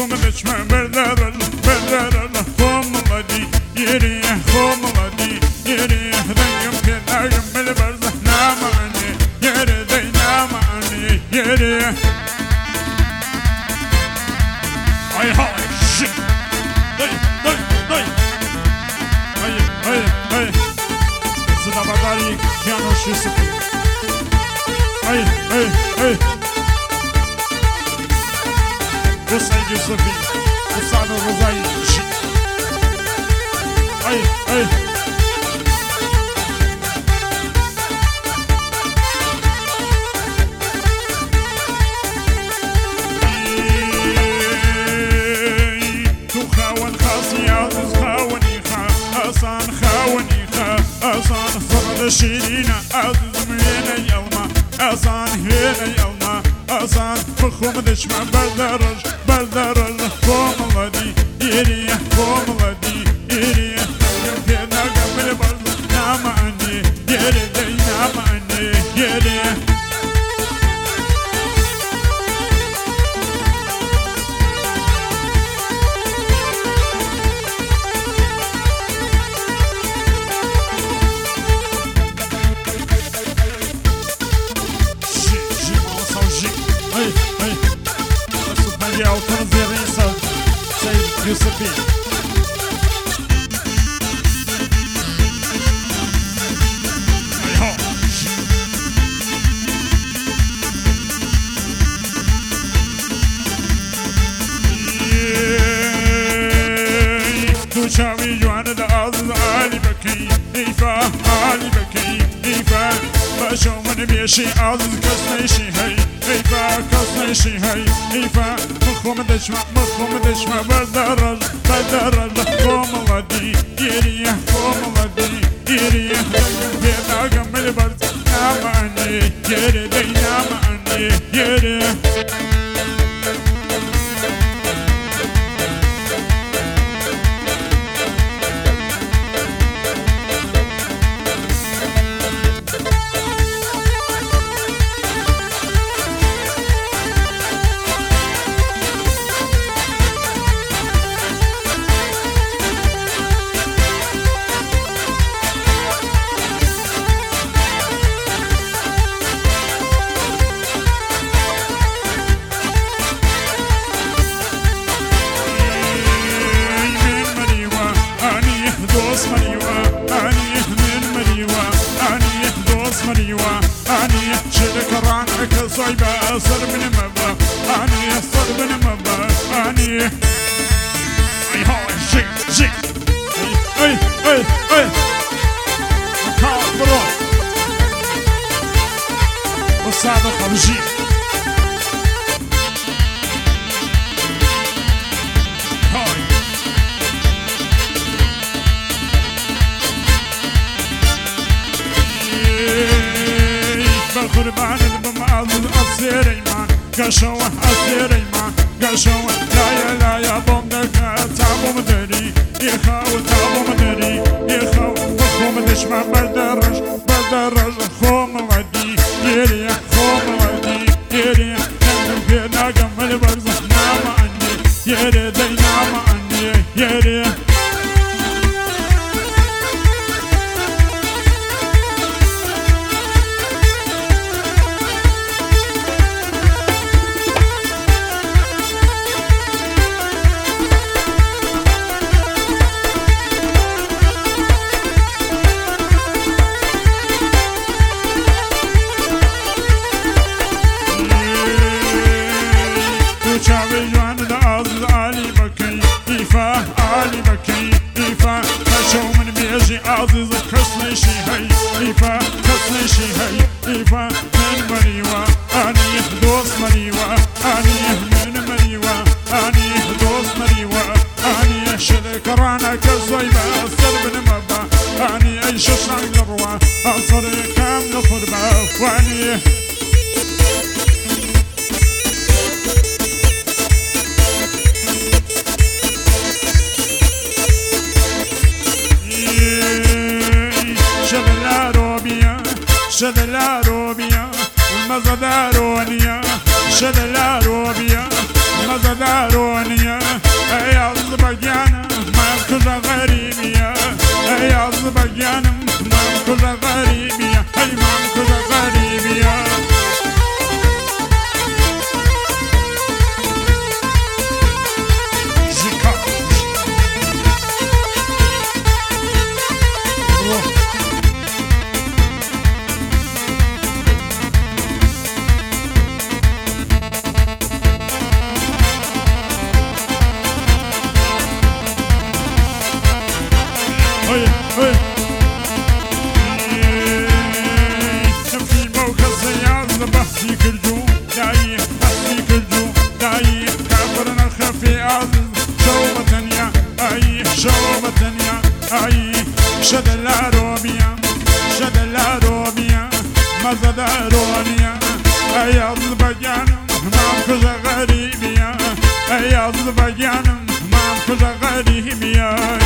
دشمن بردر خملدي يري خملدي يري دنيم كنايم بالبرز نامعني يري دينامعني يري هاي هاي شي داي داي داي هاي هاي هاي صدا بداري كانو شيسكي هاي هاي هاي وسعيد يوسفي وسعد الرزاي شي هاي هاي شيرينا أزم هنا يوما أزان هنا يوما أزان فخوم دشمن بردرج خملدي يري خملدي يري يمكن أقبل برد نام عني يري نام عني يري يوسفي شاوي جوان الأرض علي بكي إيفا علي بكي إيفا باشو من بيشي أرض كسني شي هاي إيفا كسني شي هاي إيفا مخوم دشما بردرج خملدي يري خملدي يري بينا قمل برد نام عني يري دي نام عني يري صيبة صر من مبا أني صر من مبا أني أي هاي شيك شيك أي أي أي مكان برو وسادة خمجي هاي بالقربان أصير إيمان قشوة أصير إيمان قشوة لا يا بومدك تعبو مدري يخاو تعبو مدري يخاو بخوم دشمن بردرج خملدي يري خملدي يري نعم فينا قمل برز نام عني يري دي نام عني يري عزيز كسني شي هاي إيفا كسني شي هاي إيفا من مريوا أني دوس مريوا أني من مريوا أني دوس مريوا أني شلك رانا كزويبة أصر بن مبا أني أي ششان قروا أصر كامل خربة وأني شدلا روبيا المزدارونيا شدلا روبيا المزدارونيا حسبي كرجو داي حسبي كرجو داي كافرنا خفي عزيز شوبة يا أي شوبة يا أي شد العروبية شد العروبية مزد العروبية أي أذبجان ما كذا غريبية أي أذبجان ما كذا غريبية